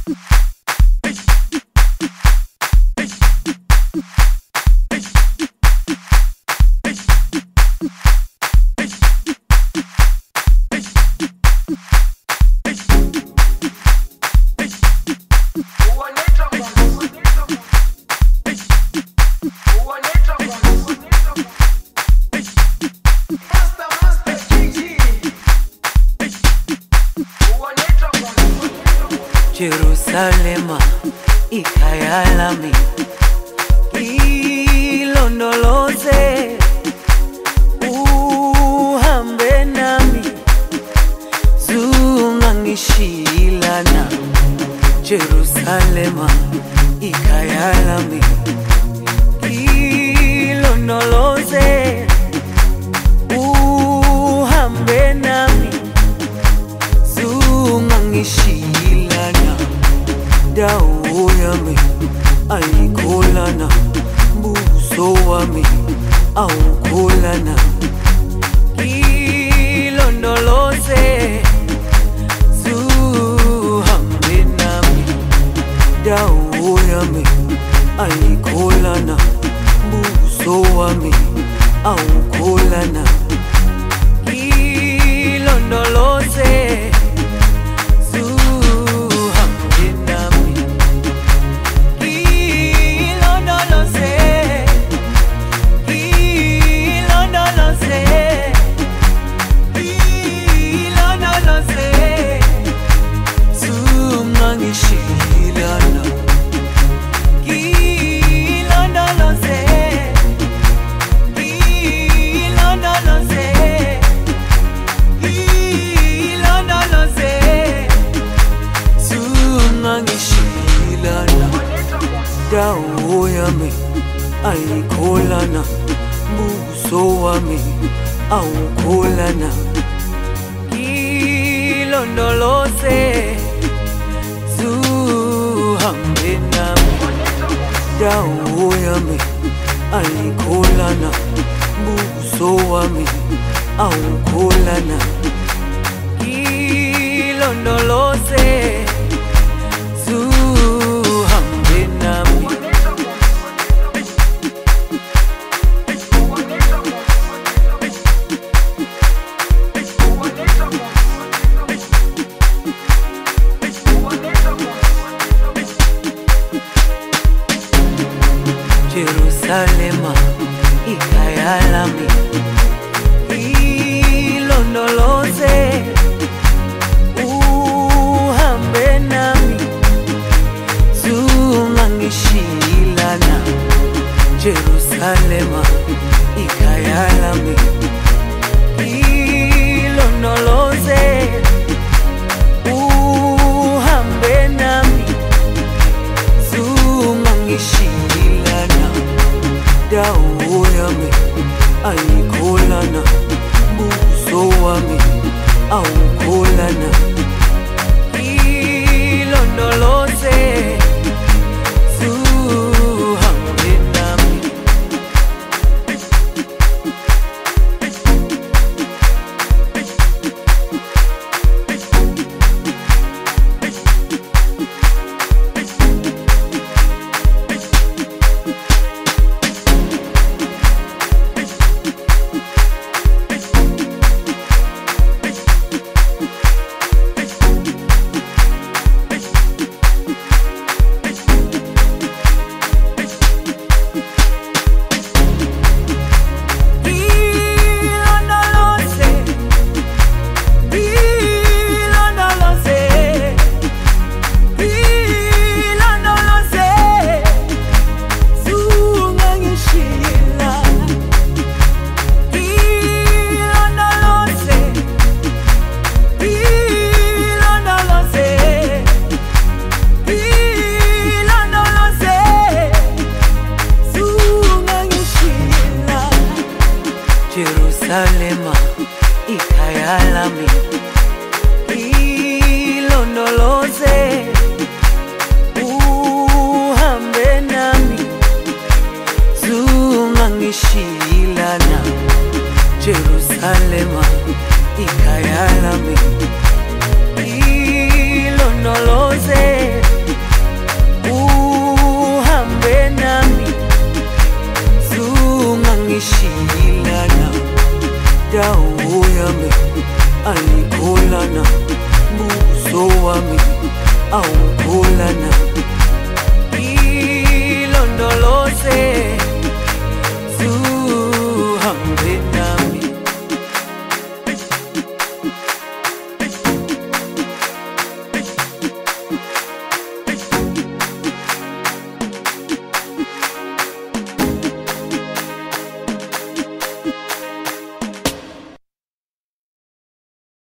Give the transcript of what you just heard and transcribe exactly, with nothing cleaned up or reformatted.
Jerusalema ikhaya lami, ilondoloze uhambe nami, zungangishilana. Jerusalema ikhaya lami, ilondoloze uhambe nami, zungangishilana. Dawo yami ayikholana, buso wami awukholana. Ilondoloze zuhambe nami, dawo yami ayikholana, buso wami awukholana. Ilondoloze dawo yami ayikholana, buso wami awukholana. Ilondoloze zuhambe nami, dawo yami ayikholana, buso wami awukholana. Ilondoloze zuhambe nami. Jerusalema ikhaya lami, ilondoloze dawo yami ayikholana, buso wami awukholana.